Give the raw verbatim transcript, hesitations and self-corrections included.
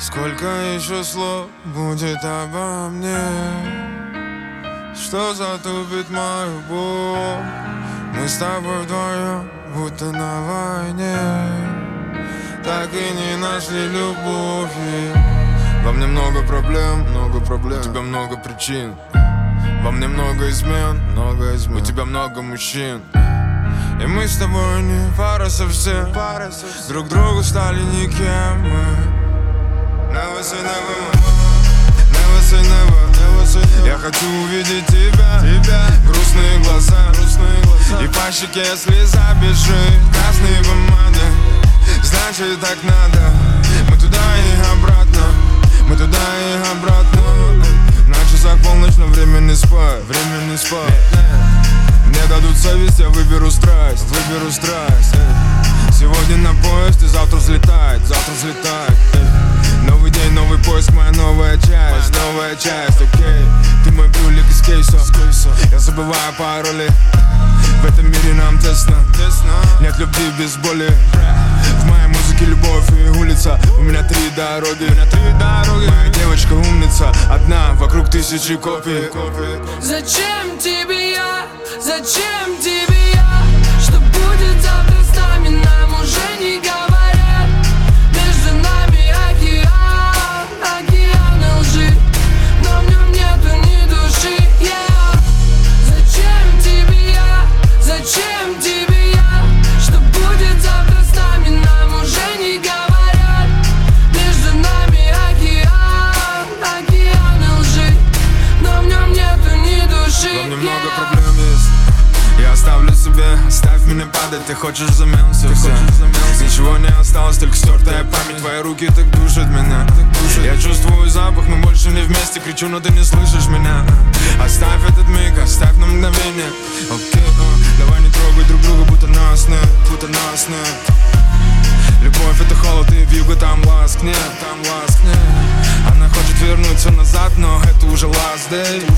Сколько еще слов будет обо мне, что затупит мою боль? Мы с тобой вдвоем, будто на войне, так и не нашли любовь. Во мне много проблем, много проблем. У тебя много причин. Во мне много измен, много измен. У тебя много мужчин. И мы с тобой не пара совсем, пара совсем. Друг другу стали никем мы. Never say never, never say never, never say never. Я хочу увидеть тебя, тебя. Грустные глаза, грустные глаза. И по щеке слеза бежит красные помады. Значит так надо. Мы туда и обратно, мы туда и обратно. На часах полночь, но время не спать, время не спать. Мне дадут совесть, я выберу страсть, выберу страсть. Сегодня на поезд и завтра взлетать, завтра взлетать. Новый день, новый поиск, моя новая часть, новая часть, окей. Ты мой брюлик из кейса, я забываю пароли. В этом мире нам тесно, нет любви без боли. В моей музыке любовь и улица. У меня три дороги, у меня три дороги. Моя девочка умница, одна вокруг тысячи копий. Зачем тебе я? Зачем тебе я? Что будет завтра с нами, нам уже не говорят. Между нами океан, океан лжи, но в нем нету ни души, yeah. Зачем тебе я? Зачем тебе я? Что будет завтра с нами, нам уже не говорят. Между нами океан, океан лжи, но в нем нету ни души, yeah. Во мне много проблем есть. Я оставлю себе, оставь меня падать. Ты хочешь взамен все, ты все. Хочешь взамен, ничего не осталось, только стертая память. Твои руки так душат меня, так душат. Я чувствую запах, мы больше не вместе. Кричу, но ты не слышишь меня. Оставь этот миг, оставь на мгновение. Окей, uh, давай не трогай друг друга, будто нас нет, будто нас нет. Любовь это холод и вьюга, там ласк нет, там ласк нет. Она хочет вернуться назад, но это уже last day.